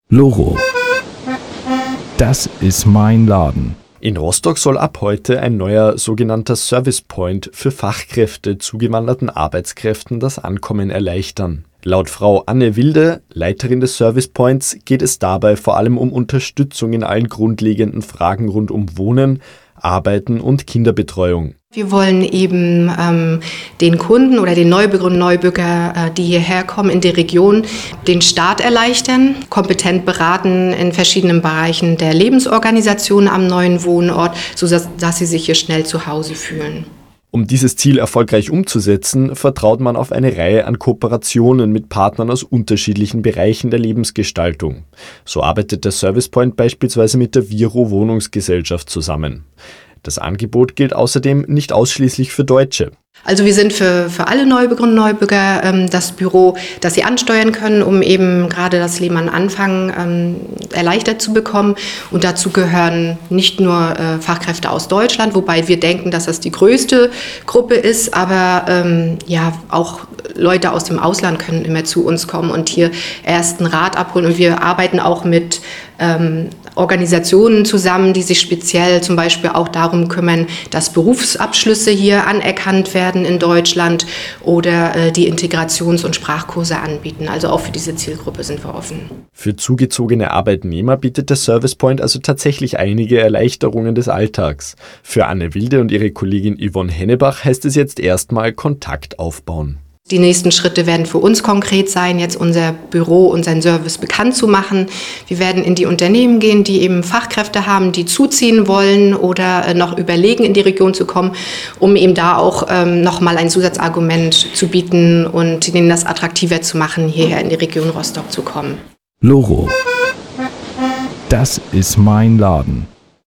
Loro. Das ist mein Laden. In Rostock soll ab heute ein neuer sogenannter Service Point für Fachkräfte zugewanderten Arbeitskräften das Ankommen erleichtern. Laut Frau Anne Wilde, Leiterin des Service Points, geht es dabei vor allem um Unterstützung in allen grundlegenden Fragen rund um Wohnen, Arbeiten und Kinderbetreuung. Wir wollen eben den Kunden oder den Neubürger, die hierher kommen in die Region, den Start erleichtern, kompetent beraten in verschiedenen Bereichen der Lebensorganisation am neuen Wohnort, sodass sie sich hier schnell zu Hause fühlen. Um dieses Ziel erfolgreich umzusetzen, vertraut man auf eine Reihe an Kooperationen mit Partnern aus unterschiedlichen Bereichen der Lebensgestaltung. So arbeitet der Service Point beispielsweise mit der Viro Wohnungsgesellschaft zusammen. Das Angebot gilt außerdem nicht ausschließlich für Deutsche. Also wir sind für alle Neubürgerinnen und Neubürger das Büro, das sie ansteuern können, um eben gerade das Leben am Anfang erleichtert zu bekommen. Und dazu gehören nicht nur Fachkräfte aus Deutschland, wobei wir denken, dass das die größte Gruppe ist, aber auch Leute aus dem Ausland können immer zu uns kommen und hier ersten Rat abholen. Und wir arbeiten auch mit Organisationen zusammen, die sich speziell zum Beispiel auch darum kümmern, dass Berufsabschlüsse hier anerkannt werden in Deutschland oder die Integrations- und Sprachkurse anbieten. Also auch für diese Zielgruppe sind wir offen. Für zugezogene Arbeitnehmer bietet der Service Point also tatsächlich einige Erleichterungen des Alltags. Für Anne Wilde und ihre Kollegin Yvonne Hennebach heißt es jetzt erstmal Kontakt aufbauen. Die nächsten Schritte werden für uns konkret sein, jetzt unser Büro, unseren Service bekannt zu machen. Wir werden in die Unternehmen gehen, die eben Fachkräfte haben, die zuziehen wollen oder noch überlegen, in die Region zu kommen, um eben da auch nochmal ein Zusatzargument zu bieten und denen das attraktiver zu machen, hierher in die Region Rostock zu kommen. Loro. Das ist mein Laden.